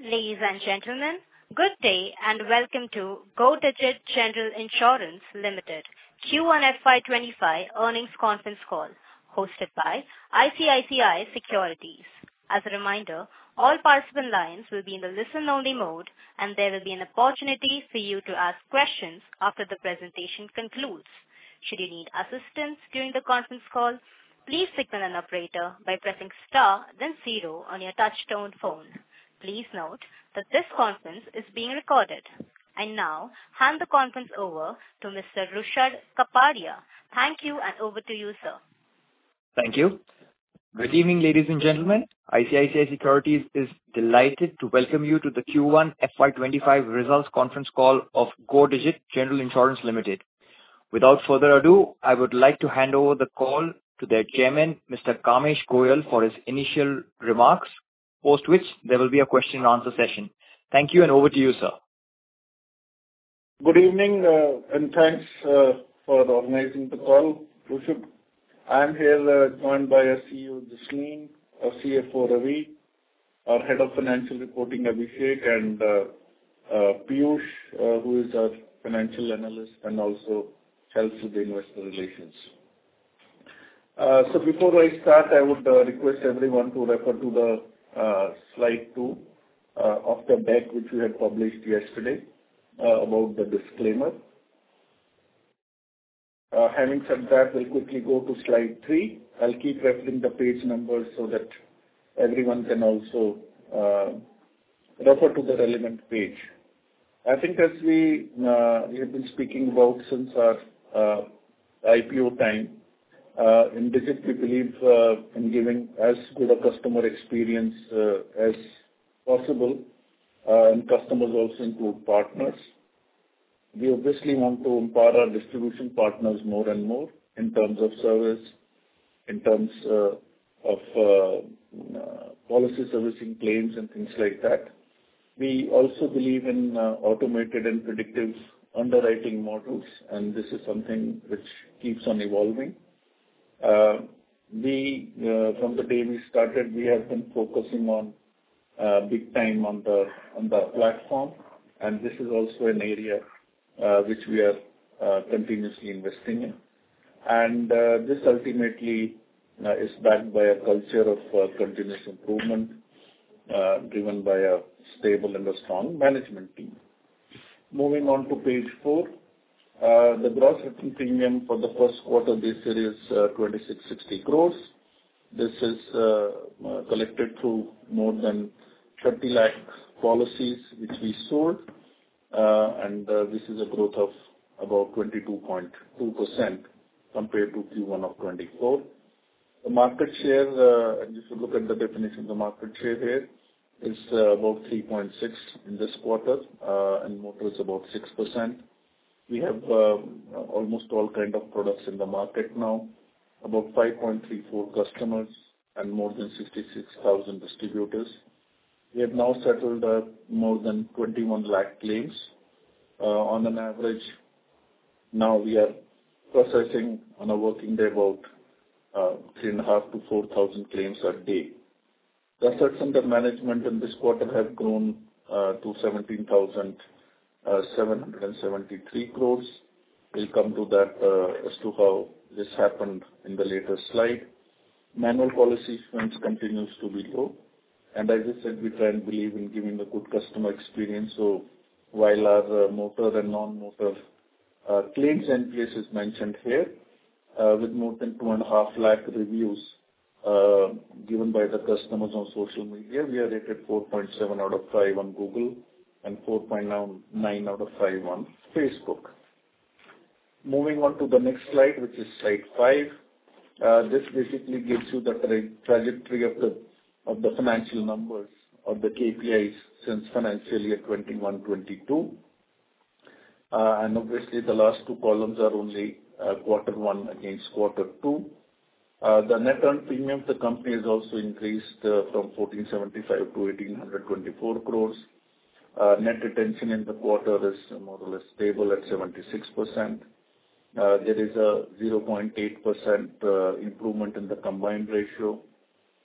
Ladies and gentlemen, good day and welcome to Go Digit General Insurance Limited Q1 FY25 earnings conference call hosted by ICICI Securities. As a reminder, all participant lines will be in the listen-only mode and there will be an opportunity for you to ask questions after the presentation concludes. Should you need assistance during the conference call, please signal an operator by pressing star then 0 on your touch-tone phone. Please note that this conference is being recorded. I now hand the conference over to Mr. Rushad Kapadia. Thank you and over to you, sir. Thank you. Good evening, ladies and gentlemen. ICICI Securities is delighted to welcome you to the Q1 FY25 results conference call of Go Digit General Insurance Limited. Without further ado, I would like to hand over the call to their chairman, Mr. Kamesh Goyal, for his initial remarks, post which there will be a question and answer session. Thank you and over to you, sir. Good evening and thanks for organizing the call, Rushad. I am here joined by our CEO, Jasleen, our CFO, Ravi, our Head of Financial Reporting, Abhishek, and Piyush, who is our financial analyst and also helps with the investor relations. So before I start, I would request everyone to refer to the slide 2 of the deck which we had published yesterday about the disclaimer. Having said that, we'll quickly go to slide 3. I'll keep referring the page numbers so that everyone can also refer to the relevant page. I think as we have been speaking about since our IPO time, in Digit we believe in giving as good a customer experience as possible, and customers also include partners. We obviously want to empower our distribution partners more and more in terms of service, in terms of policy servicing claims and things like that. We also believe in automated and predictive underwriting models, and this is something which keeps on evolving. From the day we started, we have been focusing on big time on the platform, and this is also an area which we are continuously investing in. And this ultimately is backed by a culture of continuous improvement, driven by a stable and a strong management team. Moving on to page 4. The gross written premium for the first quarter this year is 2660 crores. This is collected through more than 30 lakh policies which we sold, and this is a growth of about 22.2% compared to Q1 of 24. The market share, and if you look at the definition, the market share here is about 3.6 in this quarter, and motor is about 6%. We have almost all kind of products in the market now, about 5.34 customers and more than 66,000 distributors. We have now settled more than 21 lakh claims. On an average, now we are processing on a working day about 3,500 to 4,000 claims a day. The assets under management in this quarter have grown to 17,773 crores. We'll come to that as to how this happened in the later slide. Manual policy issuance continues to be low, and as I said, we try and believe in giving a good customer experience. So while our motor and non-motor claims NPS is mentioned here, with more than 2.5 lakh reviews given by the customers on social media, we are rated 4.7 out of 5 on Google and 4.9 out of 5 on Facebook. Moving on to the next slide, which is slide 5. This basically gives you the trajectory of the financial numbers of the KPIs since financial year 21-22. And obviously the last 2 columns are only quarter 1 against quarter 2. The net earned premium of the company has also increased from 1475 to 1824 crores. Net retention in the quarter is more or less stable at 76%. There is a 0.8% improvement in the combined ratio.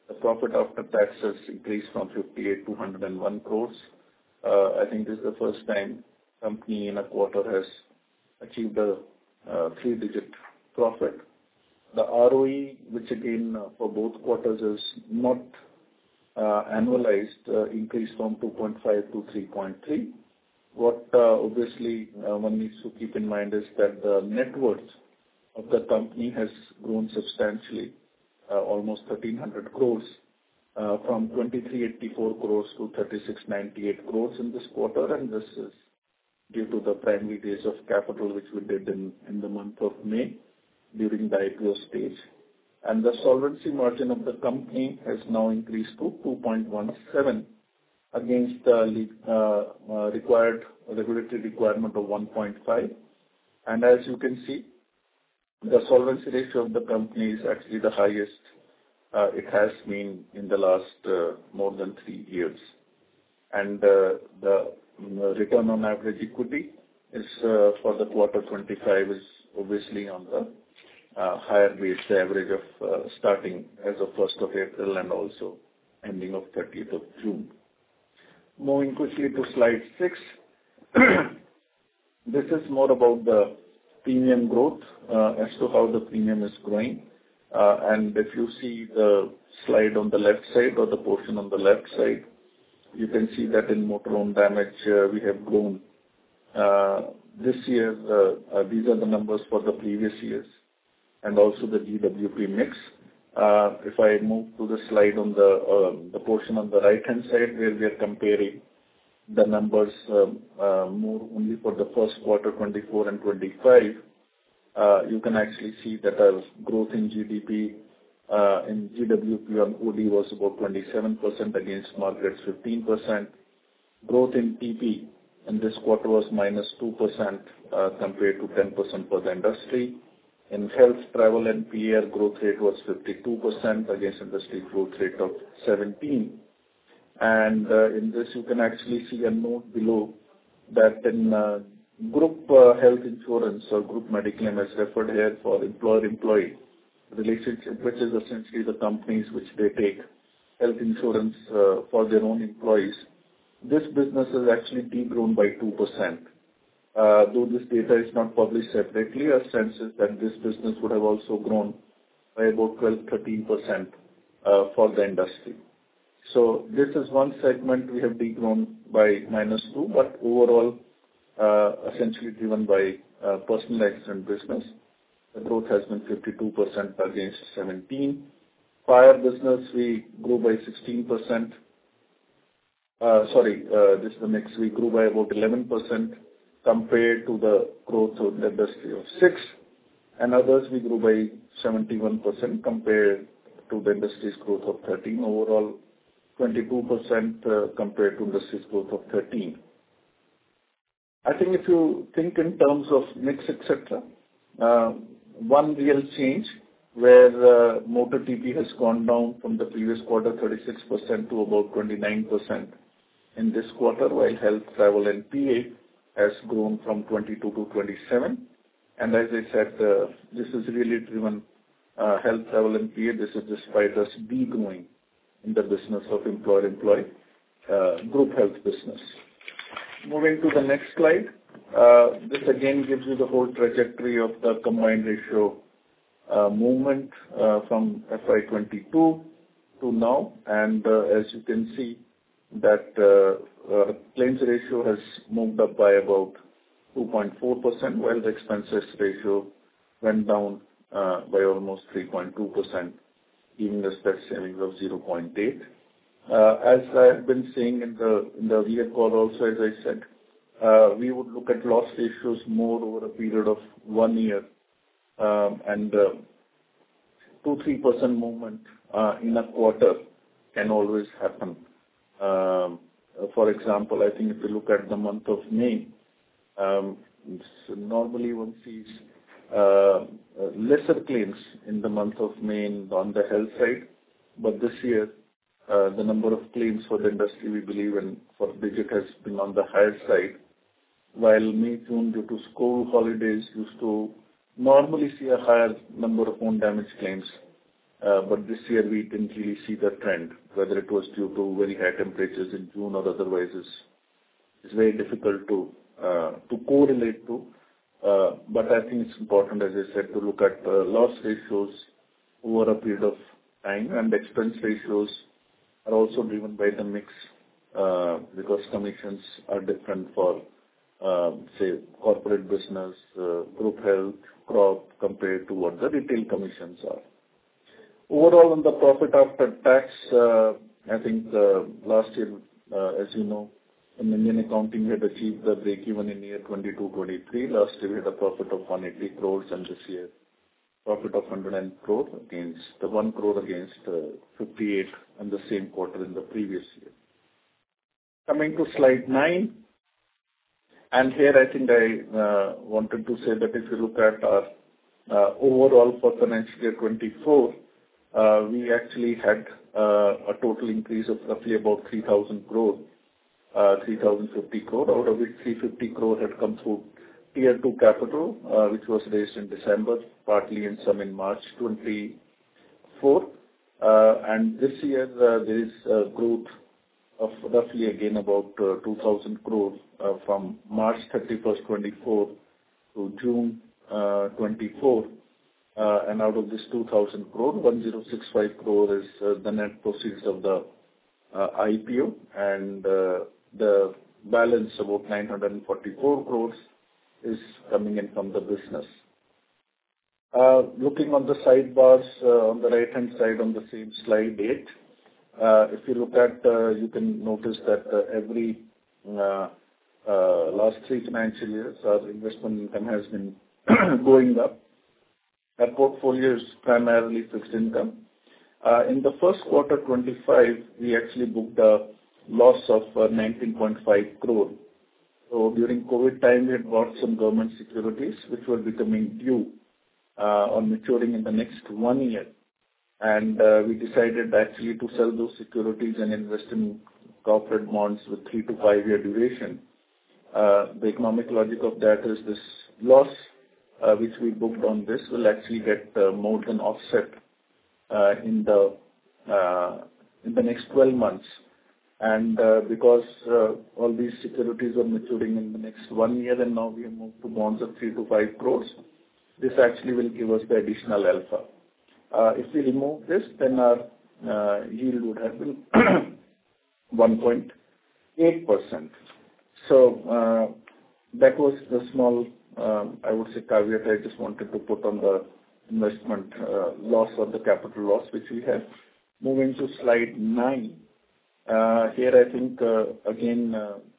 The profit after tax has increased from 58 to 101 crores. I think this is the first time company in a quarter has achieved a three-digit profit. The ROE, which again for both quarters is not annualized, increased from 2.5 to 3.3. What obviously one needs to keep in mind is that the net worth of the company has grown substantially, almost 1,300 crores, from 2,384 crores to 3,698 crores in this quarter, and this is due to the primary raise of capital which we did in the month of May during the IPO stage. And the solvency margin of the company has now increased to 2.17 against the required regulatory requirement of 1.5. And as you can see, the solvency ratio of the company is actually the highest it has been in the last more than 3 years. And the return on average equity is for the quarter 25 is obviously on the higher base, the average of starting as of 1st of April and also ending of 30th of June. Moving quickly to slide 6. This is more about the premium growth as to how the premium is growing. And if you see the slide on the left side or the portion on the left side, you can see that in motor own damage we have grown. This year, these are the numbers for the previous years and also the GWP mix. If I move to the slide on the portion on the right-hand side where we are comparing the numbers more only for the first quarter 24 and 25, you can actually see that our growth in GDP in GWP on OD was about 27% against market's 15%. Growth in TP in this quarter was -2% compared to 10% for the industry. In health, travel and PAR growth rate was 52% against industry growth rate of 17%. And in this you can actually see a note below that in group health insurance or group medical claim as referred here for employer-employee relationship, which is essentially the companies which they take health insurance for their own employees. This business has actually degrown by 2%. Though this data is not published separately, our sense is that this business would have also grown by about 12-13% for the industry. So this is one segment we have degrown by -2%, but overall essentially driven by personal accident business. The growth has been 52% against 17%. Fire business we grew by 16%. This is the mix. We grew by about 11% compared to the growth of the industry of 6%. And others we grew by 71% compared to the industry's growth of 13%. Overall 22% compared to industry's growth of 13%. I think if you think in terms of mix, etc., one real change where motor TP has gone down from the previous quarter 36% to about 29% in this quarter, while health, travel and PA has grown from 22 to 27. And as I said, this is really driven health, travel and PA. This is despite us degrowing in the business of employer-employee group health business. Moving to the next slide. This again gives you the whole trajectory of the combined ratio movement from FY22 to now. And as you can see that claims ratio has moved up by about 2.4%, while the expenses ratio went down by almost 3.2%, giving us that savings of 0.8. As I have been saying in the year call also, as I said, we would look at loss ratios more over a period of 1 year, and 2-3% movement in a quarter can always happen. For example, I think if you look at the month of May, normally one sees lesser claims in the month of May on the health side, but this year the number of claims for the industry, we believe, and for Digit has been on the higher side, while May, June, due to school holidays, used to normally see a higher number of own damage claims. but this year we didn't really see the trend, whether it was due to very high temperatures in June or otherwise. It's very difficult to correlate to. But I think it's important, as I said, to look at loss ratios over a period of time, and expense ratios are also driven by the mix, because commissions are different for, say, corporate business, group health, crop, compared to what the retail commissions are. Overall, on the profit after tax, I think last year, as you know, in Indian accounting, we had achieved the break-even in year 22-23. Last year, we had a profit of 180 crores, and this year, profit of 100 crore against the 1 crore against 58 in the same quarter in the previous year. Coming to slide 9, and here I think I wanted to say that if you look at our overall for financial year 24, we actually had a total increase of roughly about 3,000 crore, 3,050 crore, out of which 350 crore had come through Tier 2 capital, which was raised in December, partly and some in March 24. And this year, there is a growth of roughly again about 2,000 crore from March 31st, 24 to June 24. And out of this 2,000 crore, 1,065 crore is the net proceeds of the IPO, and the balance, about 944 crores, is coming in from the business. Looking on the sidebars on the right-hand side on the same slide 8, if you look at, you can notice that every last 3 financial years, our investment income has been going up. Our portfolio is primarily fixed income. In the first quarter 25, we actually booked a loss of 19.5 crore. So during COVID time, we had bought some government securities which were becoming due or maturing in the next 1 year. And we decided actually to sell those securities and invest in corporate bonds with 3 to 5 year duration. The economic logic of that is this loss which we booked on this will actually get more than offset in the next 12 months. And because all these securities are maturing in the next 1 year, and now we have moved to bonds of 3 to 5 crores, this actually will give us the additional alpha. If we remove this, then our yield would have been 1.8%. So that was the small, I would say, caveat I just wanted to put on the investment loss or the capital loss which we have. Moving to slide 9. Here I think again,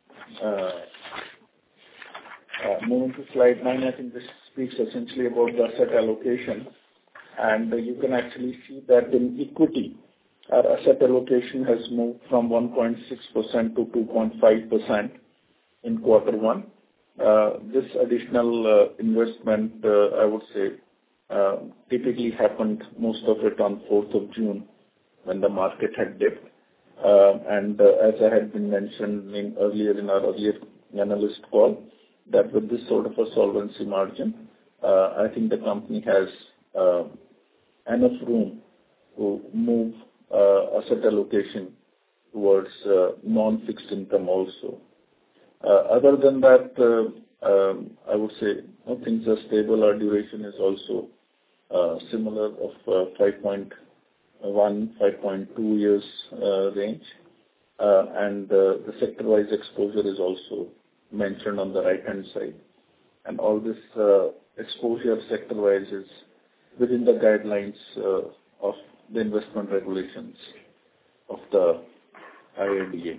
moving to slide 9, I think this speaks essentially about the asset allocation. And you can actually see that in equity, our asset allocation has moved from 1.6% to 2.5% in quarter 1. This additional investment, I would say, typically happened most of it on 4th of June when the market had dipped. And as I had been mentioning earlier in our earlier analyst call, that with this sort of a solvency margin, I think the company has enough room to move asset allocation towards non-fixed income also. Other than that, I would say things are stable. Our duration is also similar of 5.1, 5.2 years range. And the sector-wise exposure is also mentioned on the right-hand side. And all this exposure sector-wise is within the guidelines of the investment regulations of the IRDA.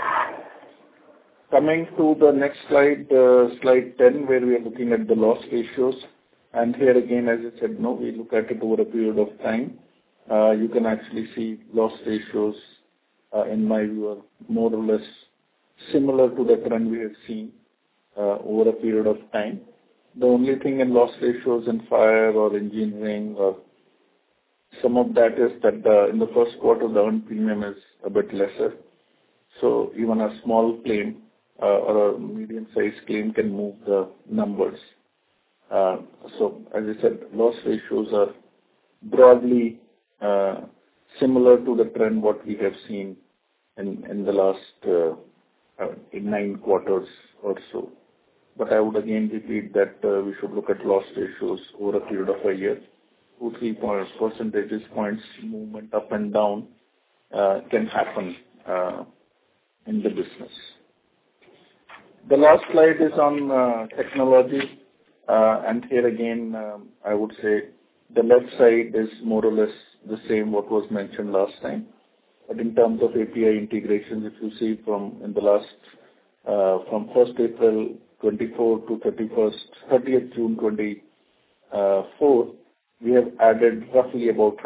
Coming to the next slide, slide 10, where we are looking at the loss ratios. And here again, as I said, we look at it over a period of time. You can actually see loss ratios, in my view, are more or less similar to the trend we have seen over a period of time. The only thing in loss ratios in fire or engineering or some of that is that in the first quarter, the earned premium is a bit lesser. So even a small claim or a medium-sized claim can move the numbers. So as I said, loss ratios are broadly similar to the trend what we have seen in the last in 9 quarters or so. But I would again repeat that we should look at loss ratios over a period of a year. 2-3 percentage points movement up and down can happen in the business. The last slide is on technology, and here again I would say the left side is more or less the same what was mentioned last time. But in terms of API integrations, if you see from from 1st April 24 to 30th June 24, we have added roughly about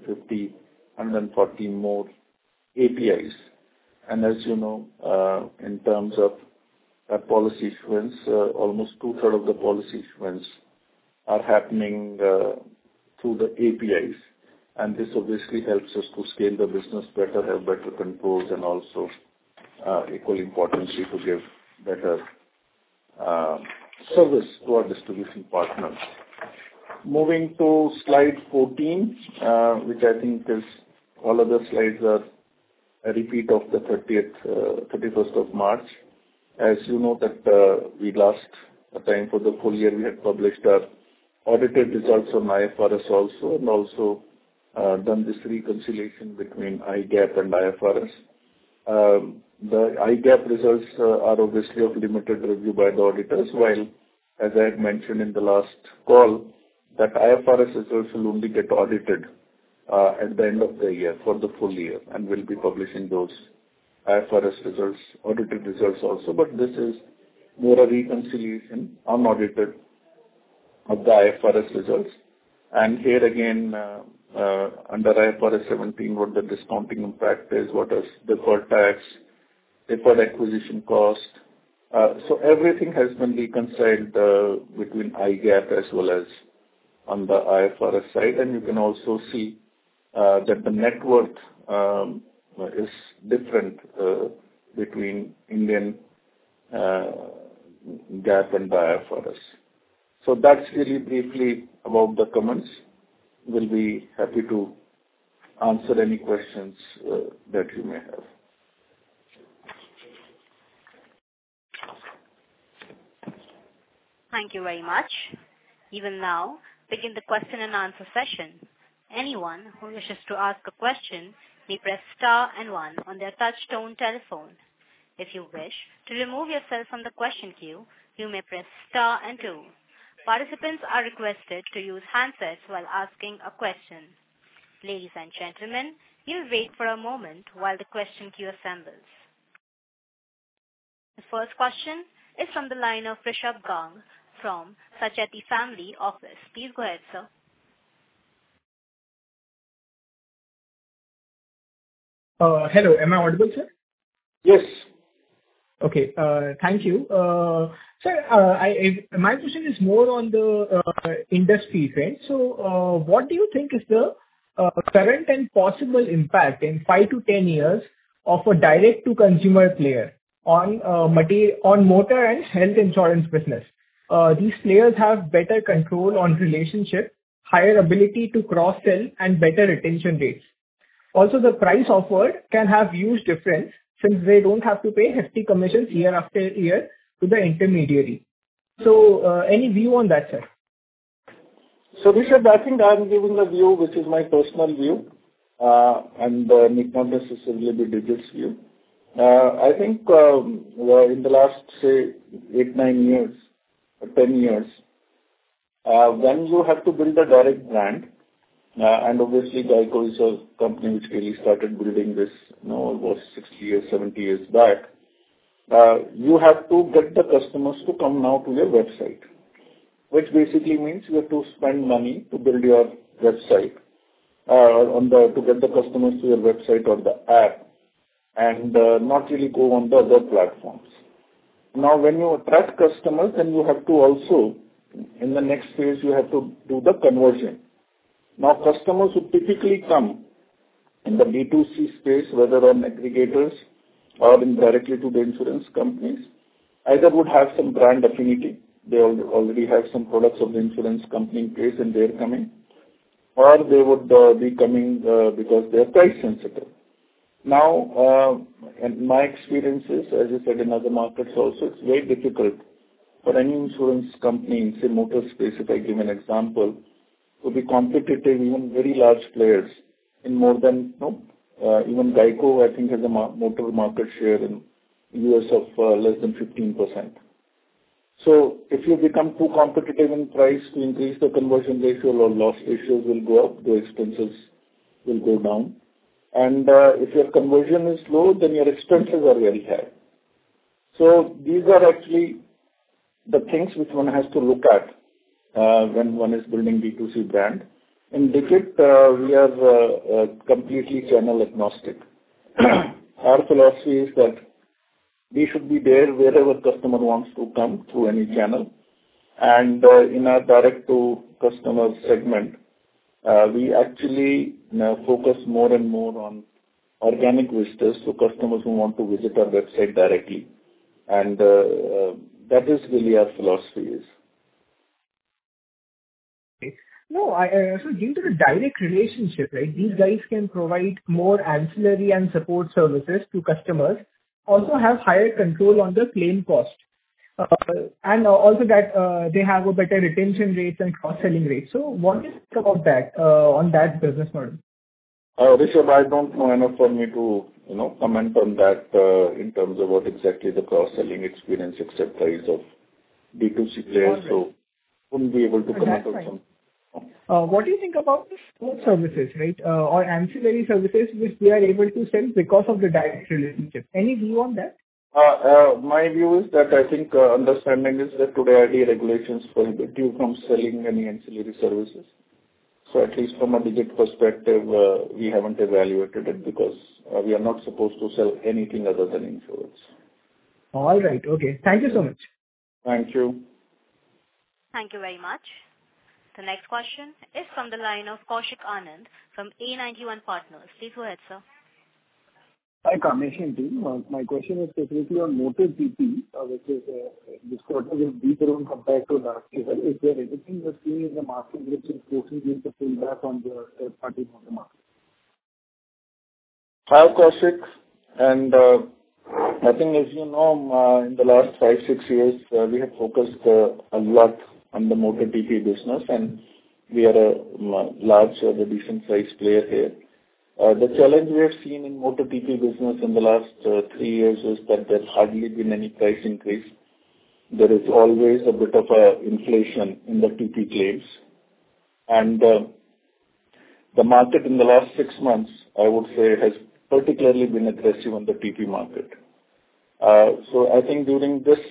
140 more APIs. And as you know, in terms of policy issuance, almost 2/3 of the policy issuance are happening through the APIs. And this obviously helps us to scale the business better, have better controls, and also equally importantly to give better service to our distribution partners. Moving to slide 14, which I think is all other slides are a repeat of the 31st of March. As you know that we last time for the full year we had published our audited results on IFRS also, and also done this reconciliation between IGAAP and IFRS. The IGAAP results are obviously of limited review by the auditors, while, as I had mentioned in the last call, that IFRS results will only get audited at the end of the year for the full year, and we'll be publishing those IFRS results, audited results also. But this is more a reconciliation, unaudited, of the IFRS results. And here again, under IFRS 17, what the discounting impact is, what is deferred tax, deferred acquisition cost. So everything has been reconciled between IGAAP as well as on the IFRS side. And you can also see that the net worth is different between Indian GAAP and the IFRS. So that's really briefly about the comments. We'll be happy to answer any questions that you may have. Thank you very much. We will now begin the question and answer session. Anyone who wishes to ask a question may press star and 1 on their touch-tone telephone. If you wish to remove yourself from the question queue, you may press star and 2. Participants are requested to use handsets while asking a question. Ladies and gentlemen, we'll wait for a moment while the question queue assembles. The first question is from the line of Rishabh Gang from Sacheti Family Office. Please go ahead, sir. Hello, am I audible, sir? Yes. Okay, thank you. Sir, my question is more on the industry trend. So, what do you think is the current and possible impact in 5 to 10 years of a direct-to-consumer player on motor and health insurance business? These players have better control on relationship, higher ability to cross-sell, and better retention rates. Also, the price offered can have huge difference since they don't have to pay hefty commissions year after year to the intermediary. So, any view on that, sir? So, Rishabh, I think I'm giving a view which is my personal view, and need not necessarily be Digit's view. I think in the last, say, 8-9 years, or 10 years, when you have to build a direct brand, and obviously Geico is a company which really started building this, almost 60 years, 70 years back, you have to get the customers to come now to your website, which basically means you have to spend money to build your website, to get the customers to your website or the app, and not really go on the other platforms. Now, when you attract customers, then you have to also, in the next phase, you have to do the conversion. Now, customers who typically come in the B2C space, whether on aggregators or directly to the insurance companies, either would have some brand affinity. They already have some products of the insurance company in place and they're coming. or they would be coming because they are price sensitive. Now, in my experiences, as I said in other markets also, it's very difficult for any insurance company in, say, motor space, if I give an example, to be competitive, even very large players in more than, even Geico, I think, has a motor market share in US of less than 15%. So if you become too competitive in price to increase the conversion ratio or loss ratios will go up, the expenses will go down. And if your conversion is low, then your expenses are very high. So these are actually the things which one has to look at when one is building B2C brand. In Digit, we are completely channel agnostic. Our philosophy is that we should be there wherever customer wants to come through any channel. And in our direct-to-customer segment, we actually focus more and more on organic visitors, so customers who want to visit our website directly. And that is really our philosophy is. No, so due to the direct relationship, right, these guys can provide more ancillary and support services to customers, also have higher control on the claim cost. And also that they have a better retention rates and cross-selling rates. So what do you think about that, on that business model? Rishabh, I don't know enough for me to, comment on that in terms of what exactly the cross-selling experience, etc. is of B2C players. Right. So wouldn't be able to comment on some. What do you think about the support services, right, or ancillary services which they are able to sell because of the direct relationship? Any view on that? My view is that I think understanding is that today ID regulations prohibit you from selling any ancillary services. So at least from a Digit perspective, we haven't evaluated it because we are not supposed to sell anything other than insurance. All right. Okay. Thank you so much. Thank you. Thank you very much. The next question is from the line of Kaushik Anand from A91 Partners. Please go ahead, sir. Hi, Kamesh and team. My question is specifically on motor TP, which is this quarter is deeper on compared to last year. Is there anything you're seeing in the market which is forcing you to pull back on the third-party motor market? Hi, Kaushik. And I think, as you know, in the last 5-6 years, we have focused a lot on the motor TP business, and we are a large, decent-sized player here. The challenge we have seen in motor TP business in the last 3 years is that there's hardly been any price increase. There is always a bit of inflation in the TP claims. And the market in the last 6 months, I would say, has particularly been aggressive on the TP market. So I think during this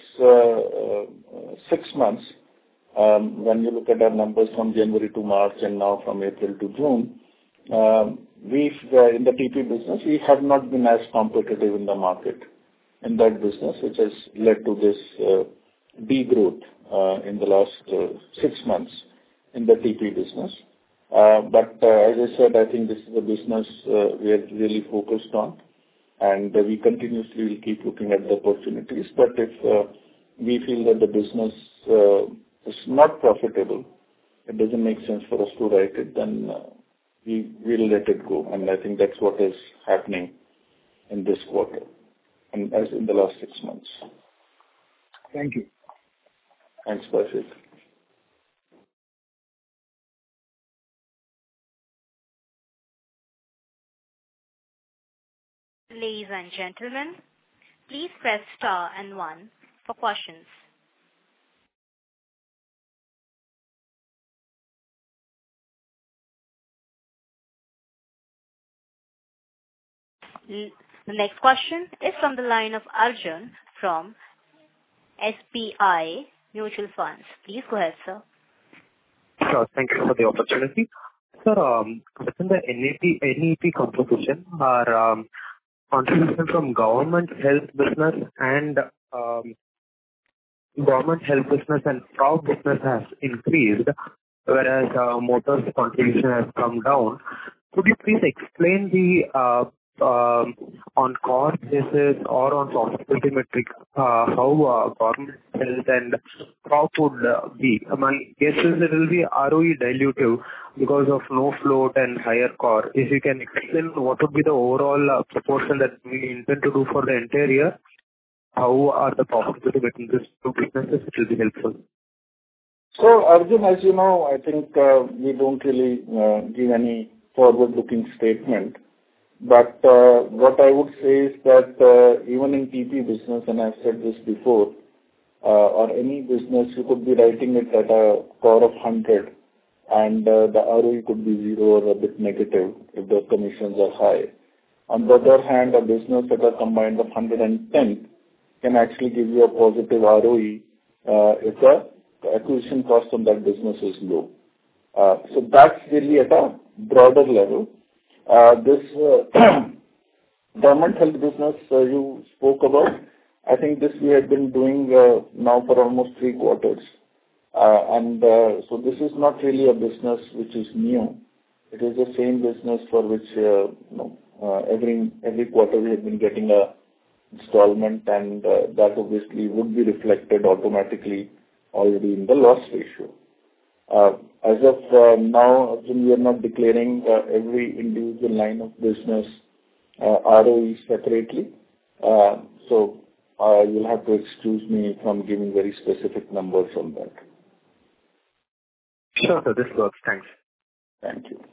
6 months, when you look at our numbers from January to March and now from April to June, in the TP business, we have not been as competitive in the market in that business, which has led to this degrowth in the last 6 months in the TP business. But as I said, I think this is a business we are really focused on, and we continuously will keep looking at the opportunities. But if we feel that the business is not profitable, it doesn't make sense for us to write it, then we will let it go. And I think that's what is happening in this quarter and as in the last 6 months. Thank you. Thanks, Kaushik. Ladies and gentlemen, please press star and 1 for questions. The next question is from the line of Arjun from SBI Mutual Funds. Please go ahead, sir. Sure. Thank you for the opportunity. Sir, within the NEP composition, our contribution from government health business and crop business has increased, whereas motor's contribution has come down. Could you please explain the on core basis or on profitability metric, how government health and crop would be? My guess is it will be ROE dilutive because of no float and higher core. If you can explain what would be the overall proportion that we intend to do for the entire year, how are the profitability between these two businesses, it will be helpful. So, Arjun, as you know, I think we don't really give any forward-looking statement. But what I would say is that even in TP business, and I've said this before, or any business, you could be writing it at a core of 100, and the ROE could be 0 or a bit negative if the commissions are high. On the other hand, a business at a combined of 110 can actually give you a positive ROE if the acquisition cost on that business is low. So that's really at a broader level. This government health business you spoke about, I think this we have been doing now for almost 3 quarters. So this is not really a business which is new. It is the same business for which every quarter we have been getting a installment, and that obviously would be reflected automatically already in the loss ratio. As of now, we are not declaring every individual line of business ROE separately. So you'll have to excuse me from giving very specific numbers on that. Sure, sir. This works. Thanks. Thank you.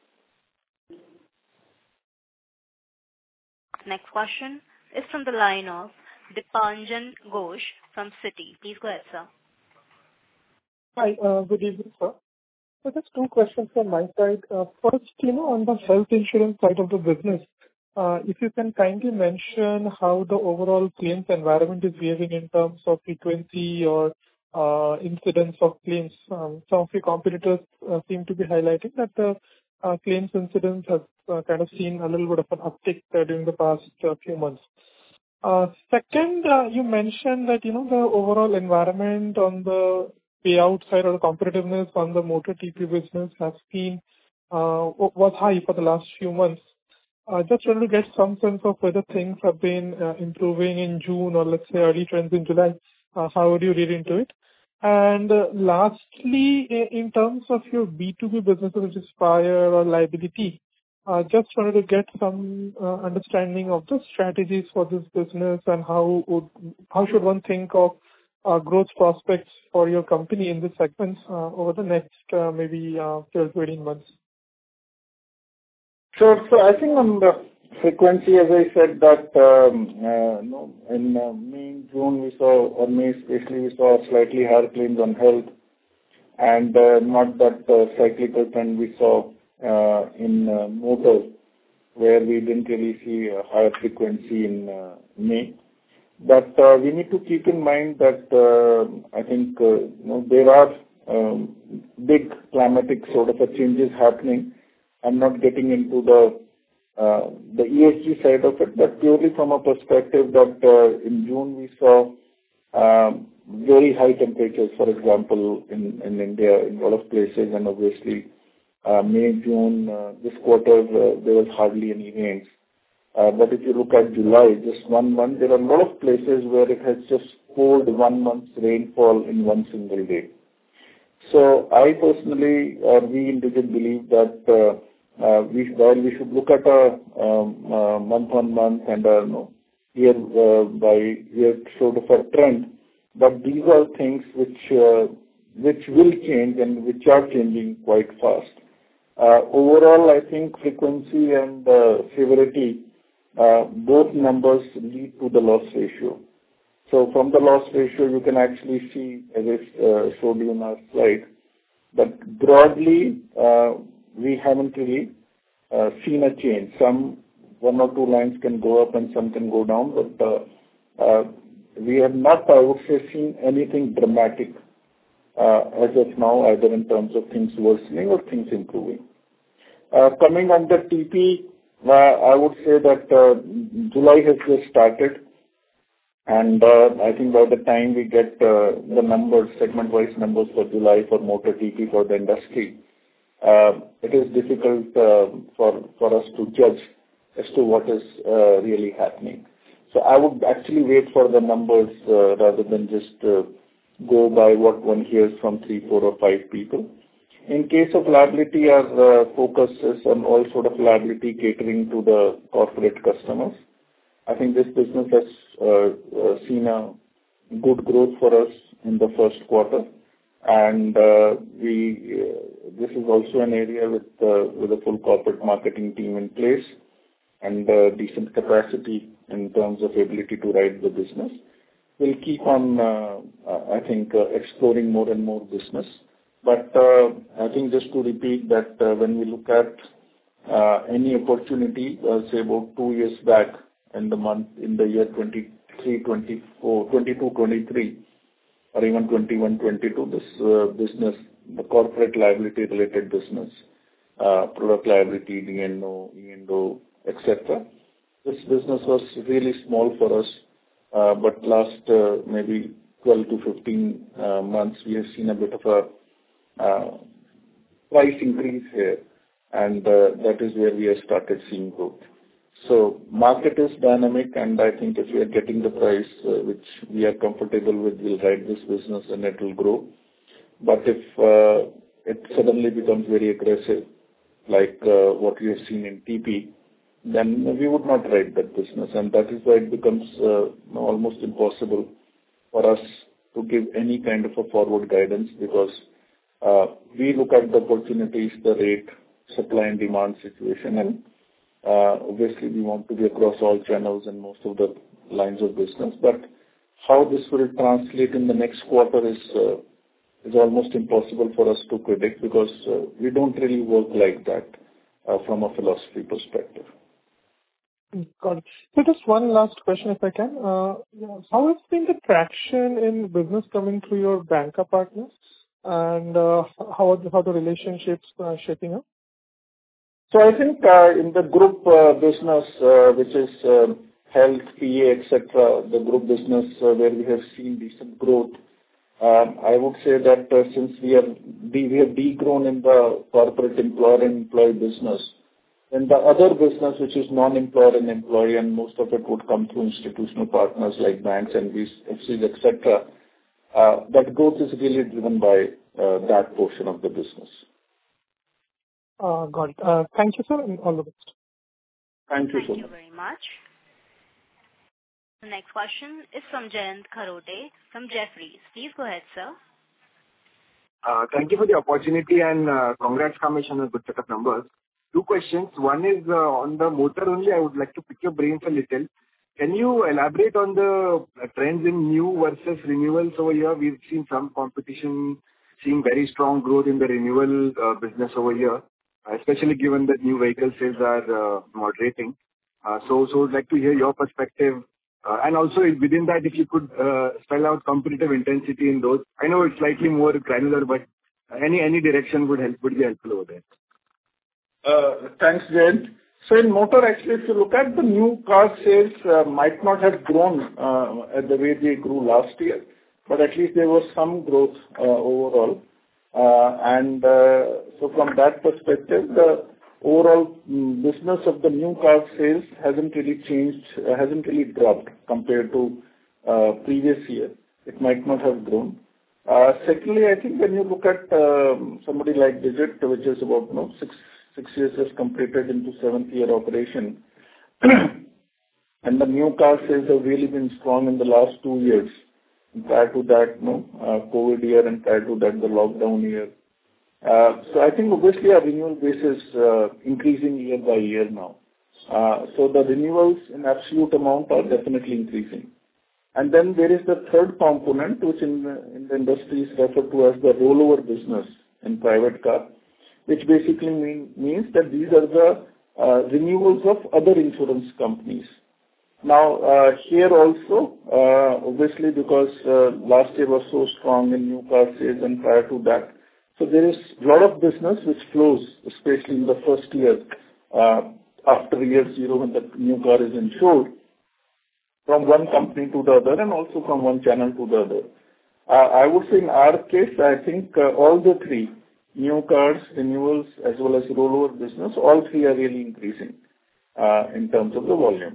Next question is from the line of Dipanjan Ghosh from Citi. Please go ahead, sir. Hi, good evening, sir. So just 2 questions from my side. First, on the health insurance side of the business, if you can kindly mention how the overall claims environment is behaving in terms of frequency or incidence of claims. Some of your competitors seem to be highlighting that the claims incidence has kind of seen a little bit of an uptick during the past few months. Second, you mentioned that, the overall environment on the payout side or the competitiveness on the motor TP business has been, was high for the last few months. Just wanted to get some sense of whether things have been improving in June or let's say early trends in July. How would you read into it? And lastly, in terms of your B2B businesses, which is fire or liability, just wanted to get some understanding of the strategies for this business and how should one think of growth prospects for your company in this segment over the next maybe 12 to 18 months. Sure. So I think on the frequency, as I said, that in May, June we saw, or May especially, we saw slightly higher claims on health, and not that cyclical trend we saw in motor, where we didn't really see a higher frequency in May. But we need to keep in mind that I think there are big climatic sort of changes happening. I'm not getting into the ESG side of it, but purely from a perspective that in June we saw very high temperatures, for example, in India, in a lot of places, and obviously May, June, this quarter there was hardly any rains. But if you look at July, just 1 month, there are a lot of places where it has just poured 1 month's rainfall in 1 single day. So I personally, we in Digit believe that while we should look at a month-on-month and year-by-year sort of a trend, but these are things which will change and which are changing quite fast. Overall, I think frequency and severity, both numbers lead to the loss ratio. So from the loss ratio, you can actually see, as I showed you on our slide, that broadly, we haven't really seen a change. Some 1 or 2 lines can go up and some can go down, but we have not, I would say, seen anything dramatic as of now, either in terms of things worsening or things improving. Coming on the TP, I would say that July has just started, and I think by the time we get the numbers, segment-wise numbers for July for motor TP for the industry, it is difficult for us to judge as to what is really happening. So I would actually wait for the numbers rather than just go by what one hears from 3, 4, or 5 people. In case of liability, our focus is on all sort of liability catering to the corporate customers. I think this business has seen a good growth for us in the first quarter, and this is also an area with a full corporate marketing team in place and decent capacity in terms of ability to ride the business. We'll keep on, I think, exploring more and more business. But I think just to repeat that when we look at any opportunity, say about 2 years back in the year 23, 24, 22, 23, or even 21, 22, this business, the corporate liability related business, product liability, D&O, E&O, etc. This business was really small for us, but last maybe 12 to 15 months, we have seen a bit of a price increase here, and that is where we have started seeing growth. So market is dynamic, and I think if we are getting the price which we are comfortable with, we'll ride this business and it will grow. But if it suddenly becomes very aggressive, like what we have seen in TP, then we would not ride that business, and that is why it becomes almost impossible for us to give any kind of a forward guidance, because we look at the opportunities, the rate, supply and demand situation, and obviously we want to be across all channels and most of the lines of business. But how this will translate in the next quarter is almost impossible for us to predict, because we don't really work like that from a philosophy perspective. Got it. So just one last question, if I can. How has been the traction in business coming through your banker partners, and how the relationships are shaping up? So I think in the group business, which is health, PA, etc., the group business where we have seen decent growth, I would say that since we have degrown in the corporate employer and employee business, and the other business, which is non-employer and employee, and most of it would come through institutional partners like banks and FCs, etc., that growth is really driven by that portion of the business. Got it. Thank you, sir, and all the best. Thank you so much. Thank you very much. The next question is from Jayant Kharote from Jefferies. Please go ahead, sir. Thank you for the opportunity, and congrats, Kamesh, on a good set of numbers. 2 questions. One is on the motor only. I would like to pick your brains a little. Can you elaborate on the trends in new versus renewals over here? We've seen some competition seeing very strong growth in the renewal business over here, especially given that new vehicle sales are moderating. So I'd like to hear your perspective. And also within that, if you could spell out competitive intensity in those. I know it's slightly more granular, but any direction would be helpful over there. Thanks, Jayant. So in motor, actually, if you look at the new car sales, might not have grown at the way they grew last year, but at least there was some growth overall. And so from that perspective, the overall business of the new car sales hasn't really changed, hasn't really dropped compared to previous year. It might not have grown. Secondly, I think when you look at somebody like Digit, which is about 6 years has completed into 7th year operation, and the new car sales have really been strong in the last 2 years. Prior to that, COVID year, and prior to that, the lockdown year. So I think obviously our renewal base is increasing year by year now. So the renewals in absolute amount are definitely increasing. And then there is the third component, which in the industry is referred to as the rollover business in private car, which basically means that these are the renewals of other insurance companies. Now, here also, obviously because last year was so strong in new car sales and prior to that, so there is a lot of business which flows, especially in the first year, after year 0 when the new car is insured, from one company to the other and also from one channel to the other. I would say in our case, I think all the 3, new cars, renewals, as well as rollover business, all 3 are really increasing. in terms of the volume.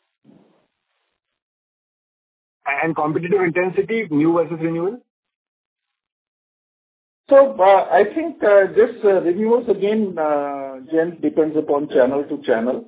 And competitive intensity, new versus renewal? So, I think this renewals again, Jayant, depends upon channel to channel.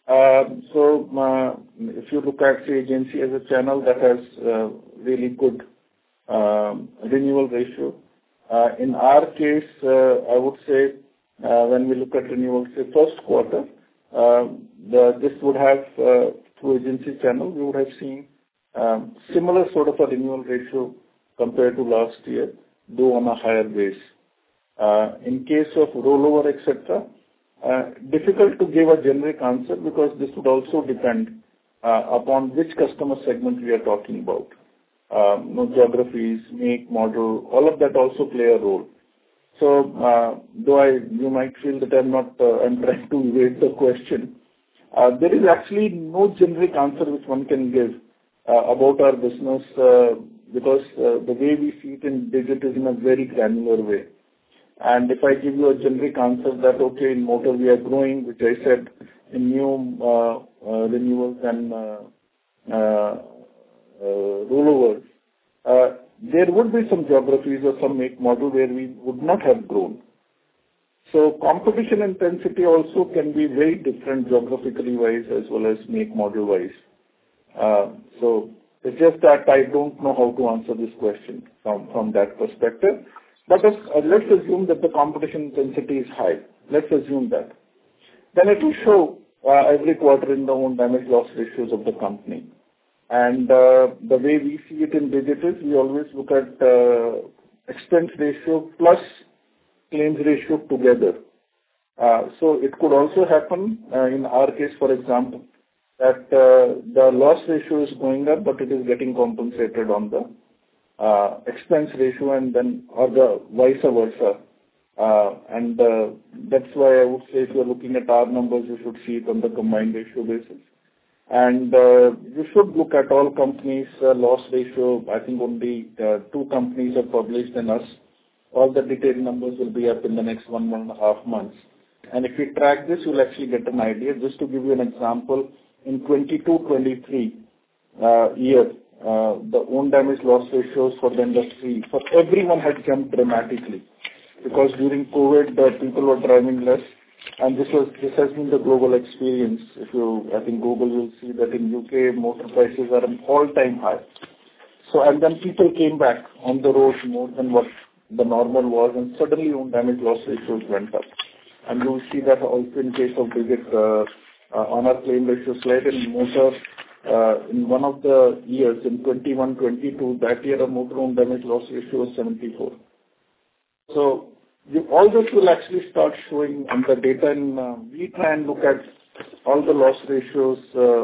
So, if you look at, say, agency as a channel that has really good renewal ratio. In our case, I would say, when we look at renewals, say, first quarter, this would have, through agency channel, we would have seen similar sort of a renewal ratio compared to last year, though on a higher base. In case of rollover, etc., difficult to give a generic answer because this would also depend upon which customer segment we are talking about. Geographies, make, model, all of that also play a role. So, though you might feel that I'm trying to evade the question, there is actually no generic answer which one can give about our business because the way we see it in Digit is in a very granular way. And if I give you a generic answer that, okay, in motor we are growing, which I said in new renewals and rollovers, there would be some geographies or some make model where we would not have grown. So competition intensity also can be very different geographically wise as well as make model wise. So it's just that I don't know how to answer this question from that perspective. But let's assume that the competition intensity is high. Let's assume that. Then it will show every quarter in the own damage loss ratios of the company. And the way we see it in Digit is we always look at expense ratio plus claims ratio together. So it could also happen in our case, for example, that the loss ratio is going up, but it is getting compensated on the expense ratio and then or the vice versa. And that's why I would say if you're looking at our numbers, you should see it on the combined ratio basis. And you should look at all companies' loss ratio. I think only 2 companies have published and us. All the detailed numbers will be up in the next 1.5 months. And if you track this, you'll actually get an idea. Just to give you an example, in 22-23 year, the own damage loss ratios for the industry, for everyone had jumped dramatically. Because during COVID, people were driving less. And this has been the global experience. If you, I think Google will see that in UK, motor prices are an all-time high. So, and then people came back on the road more than what the normal was, and suddenly own damage loss ratios went up. And you will see that also in case of Digit on our claim ratio slide in motor. In one of the years, in 21-22, that year, a motor own damage loss ratio was 74. So, all this will actually start showing on the data, and we try and look at all the loss ratios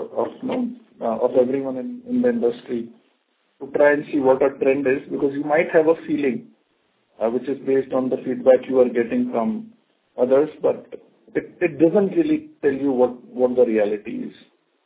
of everyone in the industry to try and see what our trend is, because you might have a feeling which is based on the feedback you are getting from others, but it doesn't really tell you what the reality is.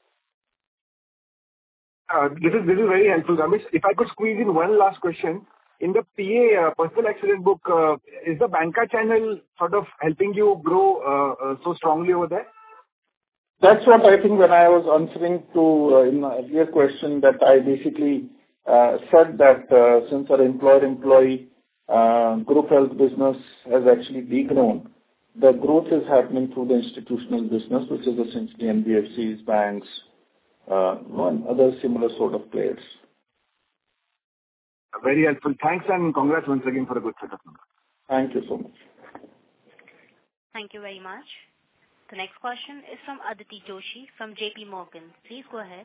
This is very helpful, Ramesh. If I could squeeze in one last question. In the PA personal accident book, is the banca channel sort of helping you grow so strongly over there? That's what I think when I was answering to in my earlier question, that I basically said that since our employer-employee group health business has actually degrown, the growth is happening through the institutional business, which is essentially NBFCs, banks, and other similar sort of players. Very helpful. Thanks and congrats once again for a good set of numbers. Thank you so much. Thank you very much. The next question is from Aditi Joshi from JP Morgan. Please go ahead.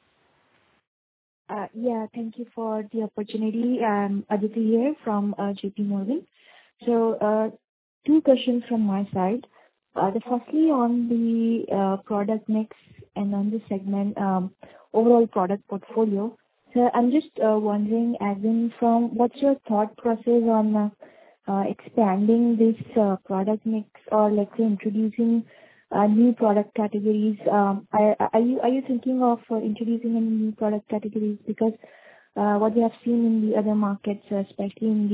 Yeah, thank you for the opportunity. I'm Aditi here from JP Morgan. So, 2 questions from my side. The firstly on the product mix and on the segment overall product portfolio. So I'm just wondering, as in from what's your thought process on expanding this product mix or let's say introducing new product categories? Are you thinking of introducing any new product categories? Because what we have seen in the other markets, especially in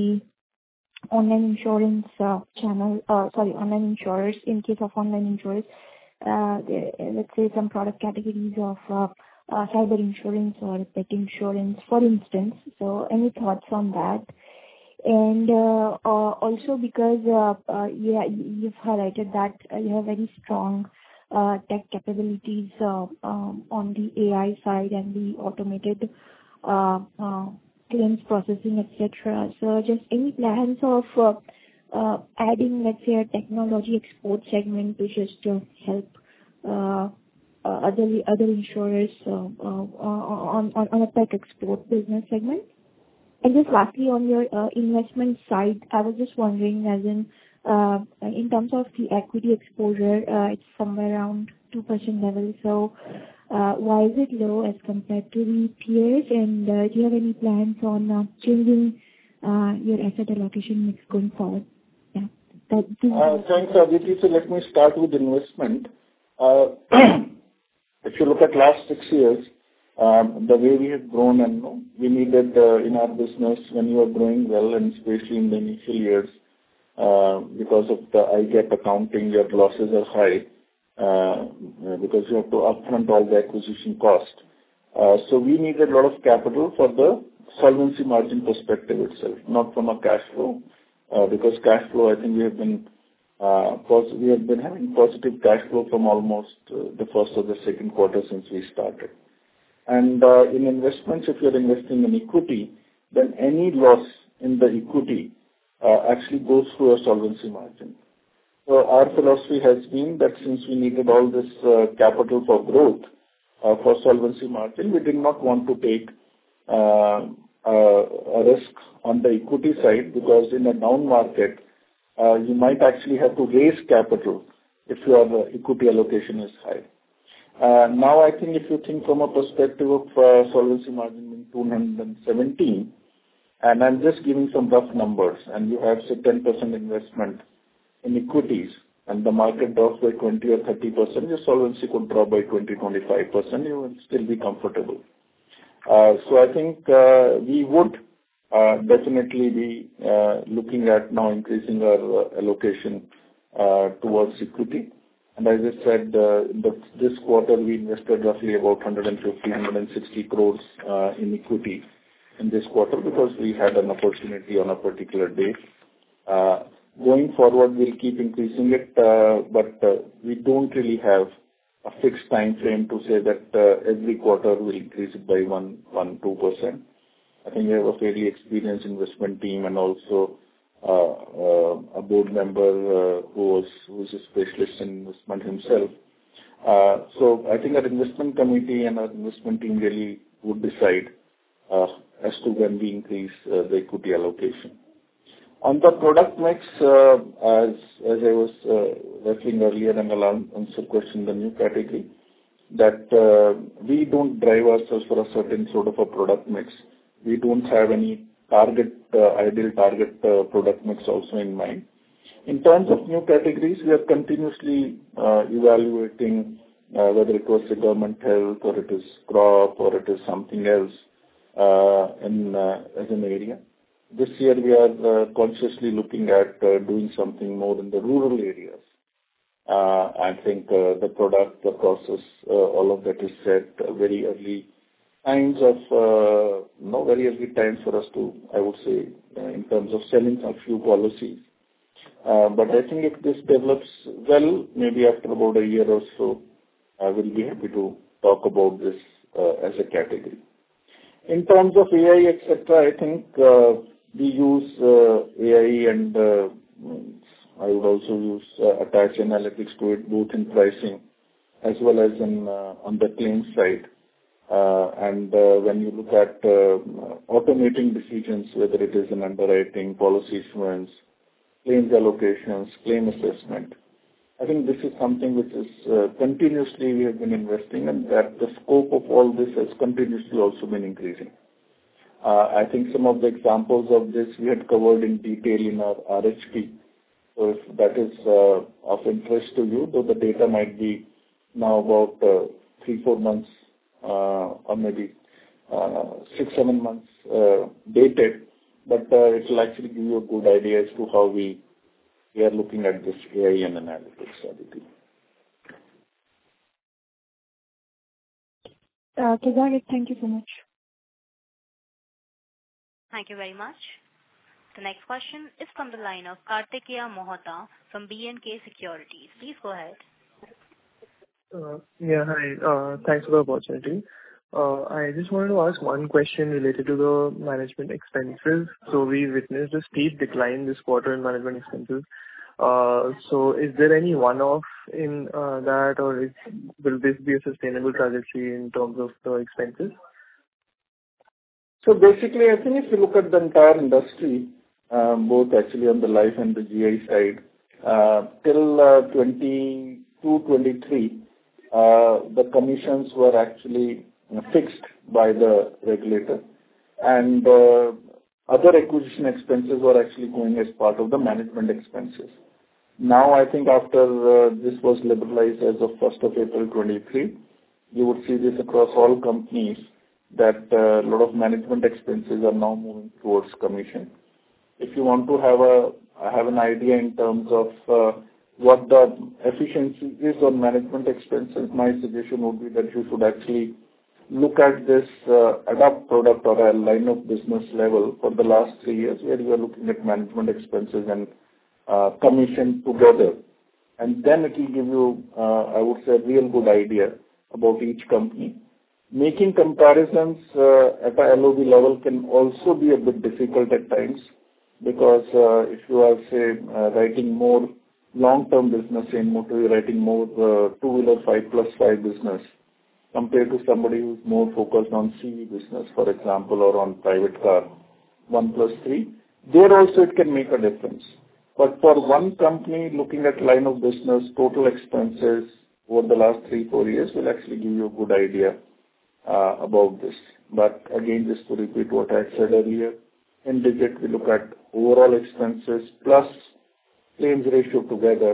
the online insurance channel, online insurers, in case of online insurers, let's say some product categories of cyber insurance or pet insurance, for instance. So any thoughts on that? And also because you've highlighted that you have very strong tech capabilities on the AI side and the automated claims processing, etc. So just any plans of adding, let's say, a technology export segment to just help other insurers on a tech export business segment? And just lastly, on your investment side, I was just wondering, as in terms of the equity exposure, it's somewhere around 2% level. So why is it low as compared to the peers? And do you have any plans on changing your asset allocation mix going forward? Yeah. Thanks, Aditi. So let me start with investment. If you look at last 6 years, the way we have grown, and we needed in our business when you are growing well, and especially in the initial years, because of the IGAAP accounting, your losses are high because you have to upfront all the acquisition cost. So we needed a lot of capital for the solvency margin perspective itself, not from a cash flow, because cash flow, I think we have been having positive cash flow from almost the first or the second quarter since we started. And in investments, if you're investing in equity, then any loss in the equity actually goes through a solvency margin. So our philosophy has been that since we needed all this capital for growth, for solvency margin, we did not want to take a risk on the equity side, because in a down market, you might actually have to raise capital if your equity allocation is high. Now, I think if you think from a perspective of solvency margin in 217, and I'm just giving some rough numbers, and you have, say, 10% investment in equities, and the market drops by 20 or 30%, your solvency could drop by 20-25%, you will still be comfortable. So I think we would definitely be looking at now increasing our allocation towards equity. And as I said, this quarter we invested roughly about 150-160 crores in equity in this quarter, because we had an opportunity on a particular day. Going forward, we'll keep increasing it, but we don't really have a fixed time frame to say that every quarter we'll increase it by 1-2%. I think we have a fairly experienced investment team, and also a board member who's a specialist in investment himself. So I think our investment committee and our investment team really would decide as to when we increase the equity allocation. On the product mix, as I was referring earlier, and I'll answer question the new category, that we don't drive ourselves for a certain sort of a product mix. We don't have any ideal target product mix also in mind. In terms of new categories, we are continuously evaluating whether it was the government health, or it is crop, or it is something else as an area. This year we are consciously looking at doing something more in the rural areas. I think the product, the process, all of that is set very early times for us to, I would say, in terms of selling a few policies. But I think if this develops well, maybe after about a year or so, I will be happy to talk about this as a category. In terms of AI, etc., I think we use AI, and I would also attach analytics to it, both in pricing as well as on the claims side. And when you look at automating decisions, whether it is in underwriting, policy issuance, claims allocations, claim assessment, I think this is something which is continuously we have been investing, and that the scope of all this has continuously also been increasing. I think some of the examples of this we had covered in detail in our RHP. So if that is of interest to you, though the data might be now about 3-4 months or maybe 6-7 months dated, but it will actually give you a good idea as to how we are looking at this AI and analytics. Okay, got it. Thank you so much. Thank you very much. The next question is from the line of Kartikeya Mohta from B&K Securities. Please go ahead. Yeah, hi. Thanks for the opportunity. I just wanted to ask one question related to the management expenses. So we witnessed a steep decline this quarter in management expenses. So is there any one-off in that, or will this be a sustainable trajectory in terms of the expenses? So basically, I think if you look at the entire industry, both actually on the life and the GI side, till 22-23, the commissions were actually fixed by the regulator, and other acquisition expenses were actually going as part of the management expenses. Now, I think after this was liberalized as of 1st of April 23, you would see this across all companies that a lot of management expenses are now moving towards commission. If you want to have an idea in terms of what the efficiency is on management expenses, my suggestion would be that you should actually look at this ADAPT product or a line of business level for the last 3 years, where you are looking at management expenses and commission together. And then it will give you, I would say, a real good idea about each company. Making comparisons at a LOB level can also be a bit difficult at times, because if you are, say, writing more long-term business in motor, you're writing more two-wheeler 5+5 business compared to somebody who's more focused on CV business, for example, or on private car 1+3, there also it can make a difference. But for one company, looking at line of business, total expenses over the last 3-4 years will actually give you a good idea about this. But again, just to repeat what I said earlier, in Digit we look at overall expenses plus claims ratio together,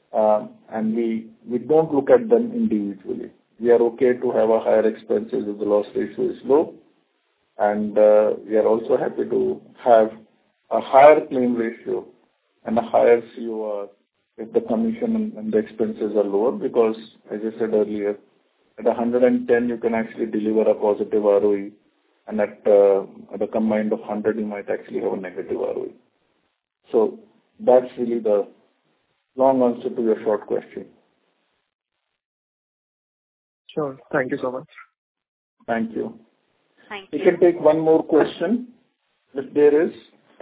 and we don't look at them individually. We are okay to have a higher expenses if the loss ratio is low, and we are also happy to have a higher claim ratio and a higher COR if the commission and the expenses are lower, because as I said earlier, at 110 you can actually deliver a positive ROE, and at a combined of 100 you might actually have a negative ROE. So that's really the long answer to your short question. Sure. Thank you so much. Thank you. Thank you. We can take one more question if there is.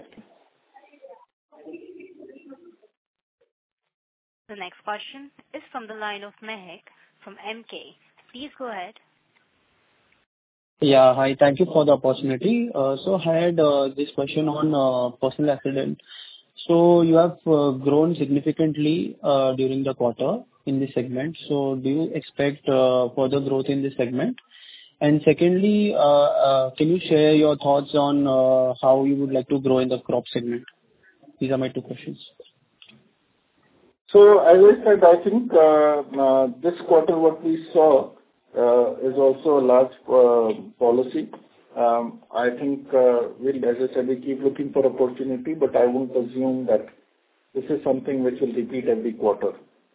The next question is from the line of Mehak from MK. Please go ahead. Yeah, hi. Thank you for the opportunity. So I had this question on personal accident. So you have grown significantly during the quarter in this segment. So do you expect further growth in this segment? And secondly, can you share your thoughts on how you would like to grow in the crop segment? These are my two questions. So as I said, I think this quarter what we saw is also a large policy. I think, as I said, we keep looking for opportunity, but I won't assume that this is something which will repeat every quarter.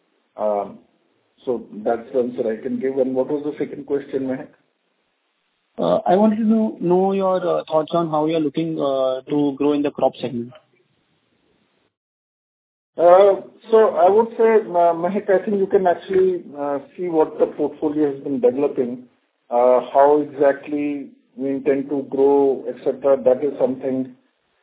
So that's the answer I can give. And what was the second question, Mehak? I wanted to know your thoughts on how you are looking to grow in the crop segment. So I would say, Mehak, I think you can actually see what the portfolio has been developing, how exactly we intend to grow, etc. That is something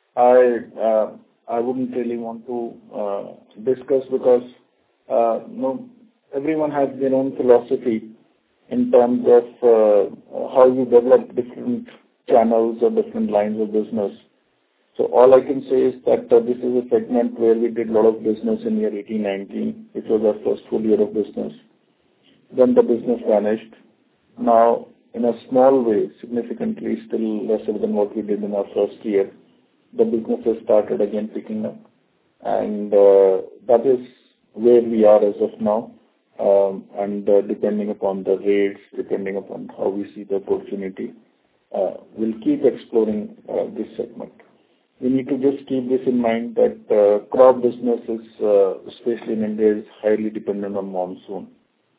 I wouldn't really want to discuss, because everyone has their own philosophy in terms of how you develop different channels or different lines of business. So all I can say is that this is a segment where we did a lot of business in year 18-19, which was our first full year of business. Then the business vanished. Now, in a small way, significantly still lesser than what we did in our first year, the business has started again picking up. And that is where we are as of now. And depending upon the rates, depending upon how we see the opportunity, we'll keep exploring this segment. We need to just keep this in mind that crop business is, especially in India, is highly dependent on monsoon.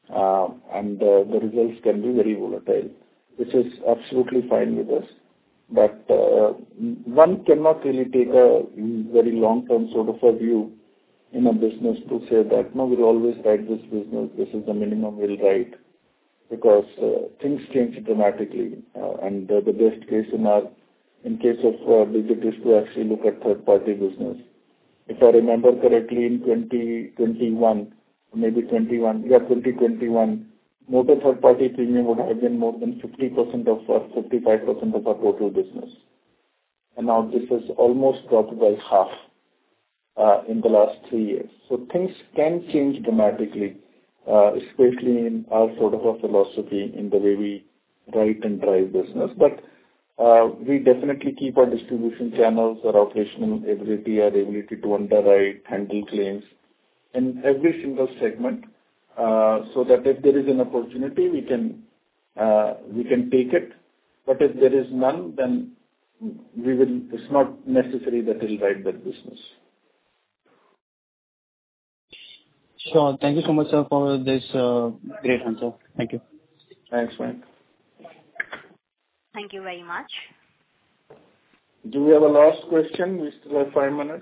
and the results can be very volatile, which is absolutely fine with us. But one cannot really take a very long-term sort of a view in a business to say that, no, we'll always write this business, this is the minimum we'll write, because things change dramatically. And the best case in case of Digit is to actually look at third-party business. If I remember correctly, in 2021, maybe 2021, motor third-party premium would have been more than 50% of or 55% of our total business. And now this has almost dropped by half in the last 3 years. So things can change dramatically, especially in our sort of a philosophy in the way we write and drive business. But we definitely keep our distribution channels, our operational ability, our ability to underwrite, handle claims in every single segment, so that if there is an opportunity, we can take it. But if there is none, then it's not necessary that we'll write that business. Sure. Thank you so much, sir, for this great answer. Thank you. Thanks, Mike. Thank you very much. Do we have a last question? We still have 5 minutes.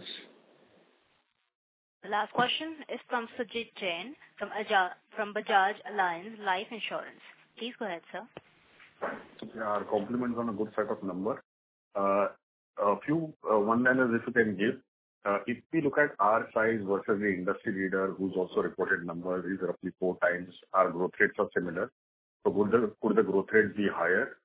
The last question is from Sujit Jain from Bajaj Allianz Life Insurance. Please go ahead, sir. Yeah, our compliments on a good set of numbers. A few one-liners if you can give. If we look at our size versus the industry leader who's also reported numbers, is roughly 4 times our growth rates are similar. So could the growth rates be higher?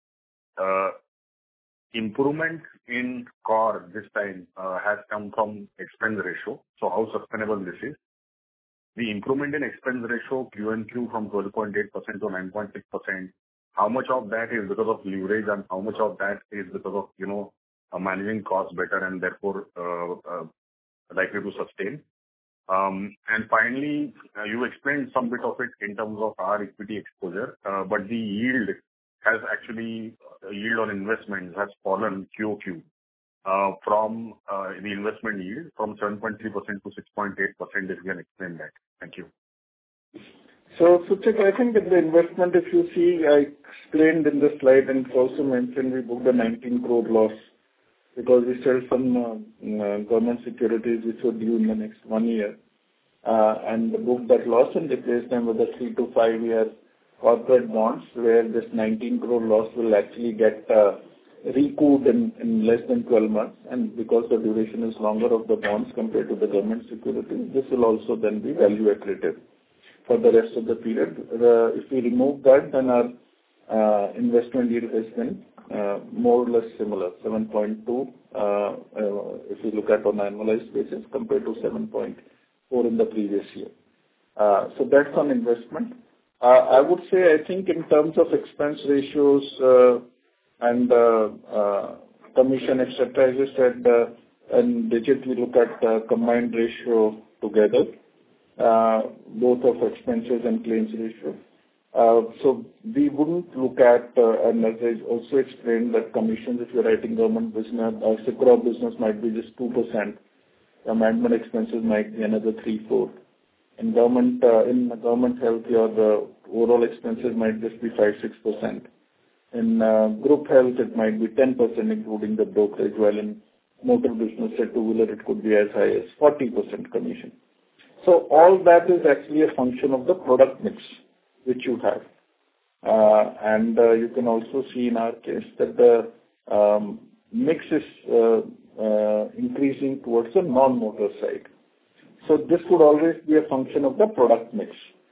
Improvement in core this time has come from expense ratio. So how sustainable this is? The improvement in expense ratio Q&Q from 12.8% to 9.6%. How much of that is because of leverage and how much of that is because of managing costs better and therefore likely to sustain? And finally, you explained some bit of it in terms of our equity exposure, but the yield on investments has fallen QOQ from the investment yield from 7.3% to 6.8%. If you can explain that. Thank you. So, Suchit, I think that the investment, if you see, I explained in the slide and also mentioned we booked a 19 crore loss because we sell some government securities which were due in the next 1 year and booked that loss and replaced them with a 3 to 5 year corporate bonds where this 19 crore loss will actually get recouped in less than 12 months. And because the duration is longer of the bonds compared to the government securities, this will also then be value accretive for the rest of the period. If we remove that, then our investment yield has been more or less similar, 7.2 if you look at on an annualized basis compared to 7.4 in the previous year. So that's on investment. I would say, I think in terms of expense ratios and commission, etc., as you said, in Digit we look at combined ratio together, both of expenses and claims ratio. So we wouldn't look at, and as I also explained, that commissions, if you're writing government business, crop business might be just 2%. Amendment expenses might be another 3-4. In government health, your overall expenses might just be 5-6%. In group health, it might be 10%, including the brokerage, while in motor business, say two-wheeler, it could be as high as 40% commission. So all that is actually a function of the product mix which you have. And you can also see in our case that the mix is increasing towards the non-motor side. So this would always be a function of the product mix.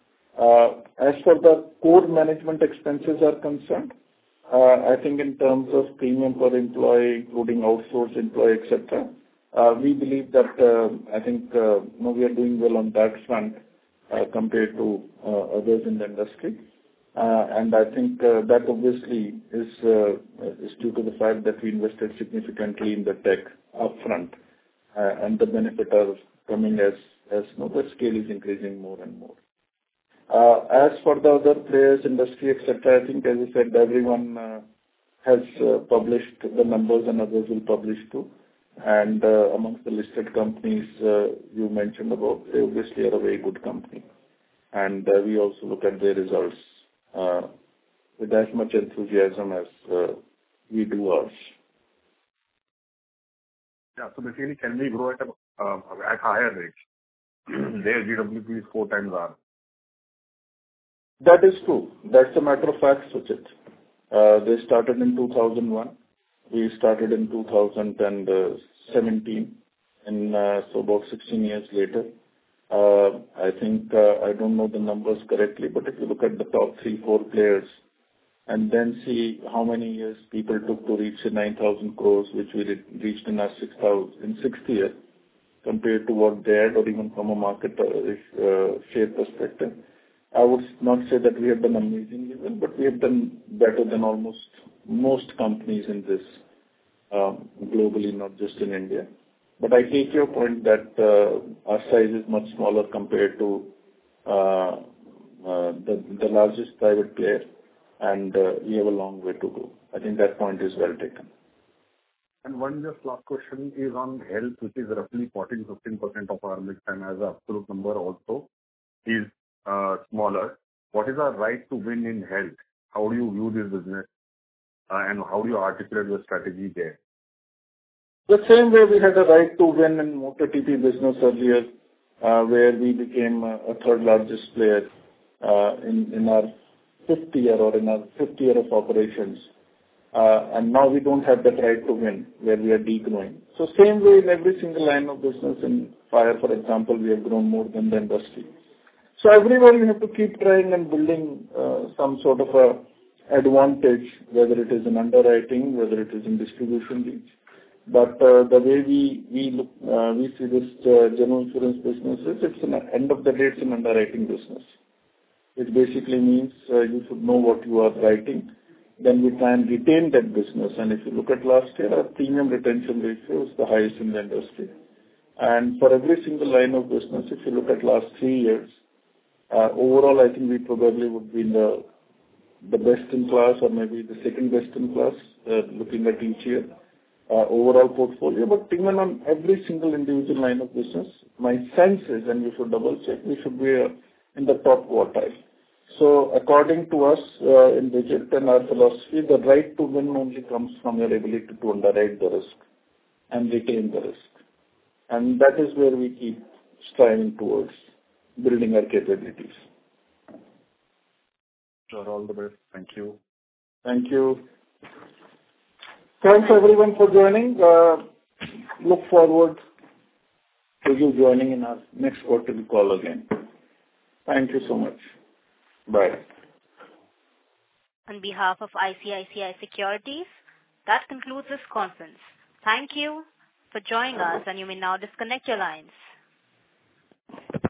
As for the core management expenses are concerned, I think in terms of premium per employee, including outsourced employee, etc., we believe that I think we are doing well on that front compared to others in the industry. And I think that obviously is due to the fact that we invested significantly in the tech upfront, and the benefit are coming as the scale is increasing more and more. As for the other players, industry, etc., I think, as I said, everyone has published the numbers and others will publish too. And amongst the listed companies you mentioned about, they obviously are a very good company. and we also look at their results with as much enthusiasm as we do ours. Yeah. So basically, can we grow at higher rates? Their GWP is 4 times ours. That is true. That's a matter of fact, Suchit. They started in 2001. We started in 2017, and so about 16 years later. I think, I don't know the numbers correctly, but if you look at the top 3-4 players and then see how many years people took to reach the 9,000 crores, which we reached in our sixth year, compared to what they had, or even from a market share perspective, I would not say that we have done amazingly well, but we have done better than almost most companies in this globally, not just in India. But I take your point that our size is much smaller compared to the largest private player, and we have a long way to go. I think that point is well taken. And one just last question is on health, which is roughly 14-15% of our mix, and as an absolute number also is smaller. What is our right to win in health? How do you view this business, and how do you articulate your strategy there? The same way we had a right to win in motor TP business earlier, where we became a third largest player in our fifth year of operations. And now we don't have that right to win, where we are degrowing. So same way in every single line of business. In fire, for example, we have grown more than the industry. So everywhere you have to keep trying and building some sort of a advantage, whether it is in underwriting, whether it is in distribution reach. But the way we look, we see this general insurance business is, it's an end of the day, it's an underwriting business. It basically means you should know what you are writing. Then we try and retain that business. And if you look at last year, our premium retention ratio is the highest in the industry. And for every single line of business, if you look at last 3 years, overall, I think we probably would be in the best in class, or maybe the second best in class, looking at each year. Overall portfolio, but even on every single individual line of business, my sense is, and we should double check, we should be in the top quartile. So according to us in Digit and our philosophy, the right to win only comes from your ability to underwrite the risk and retain the risk. And that is where we keep striving towards building our capabilities. Sure, all the best. Thank you. Thank you. Thanks everyone for joining. Look forward to you joining in our next quarterly call again. Thank you so much. Bye. On behalf of ICICI Securities, that concludes this conference. Thank you for joining us, and you may now disconnect your lines.